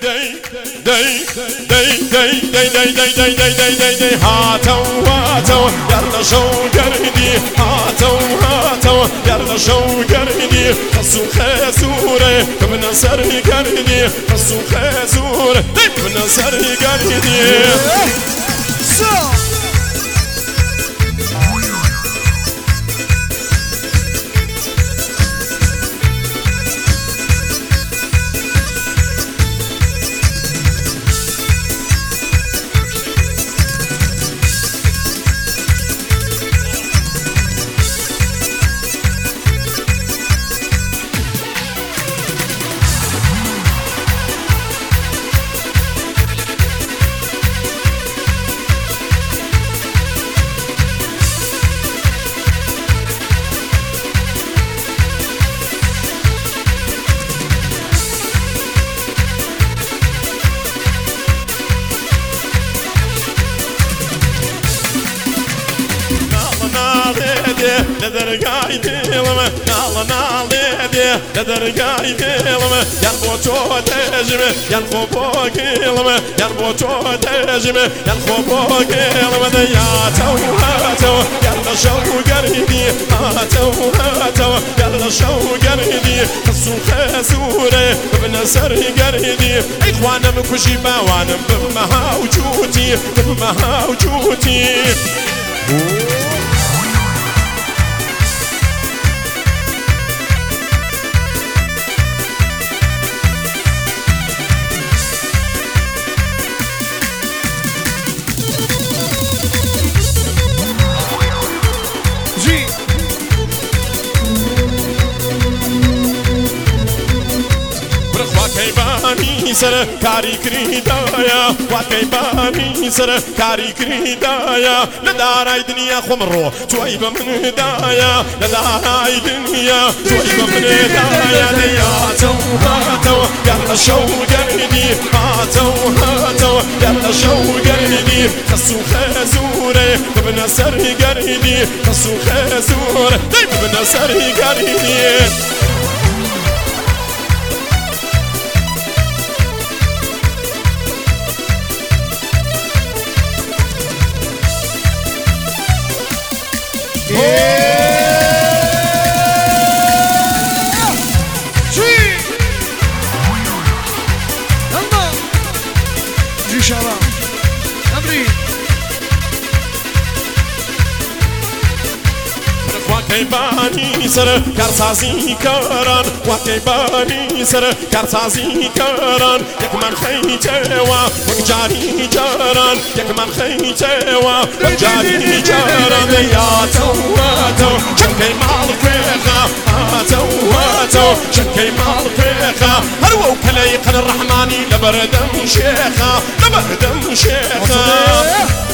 هاتوا هاتوا يلا شو قردي هاتوا هاتوا يلا شو قردي خصو خازوري من سر قردي خصو خازوري من سر قردي لدرجاي دلما نالا نالدي لدرجاي دلما ينبو تو تجمع ينبو بوكلما ينبو تو تجمع ينبو بوكلما يا تو هاتو يلا شو قريدي هاتو هاتو يلا شو قريدي خصو خازوري ابن سر قريدي اخوانا مكوشي باوانا بمها وجوتي بمها وجوتي واكيباني سر كاري كريدايا واكيباني سر كاري كريدايا لداراي دنيا خمرو تويبا من هدايا لداراي دنيا تويبا من هدايا يا تو هاتو يلا شو قردي هاتو هاتو يلا شو قردي خصو خازوري ابن سر قردي خصو خازوري ابن سر قردي واكيباني سر كارسازي كاران واكيباني سر كارسازي كاران يكمن خيتوا وجاري جاران يكمن خيتوا وجاري جاران يا تو هاتو شكي مال فيخا هاتو هاتو شكي مال فيخا هرو كليق الرحماني لبردم شيخا لبردم شيخا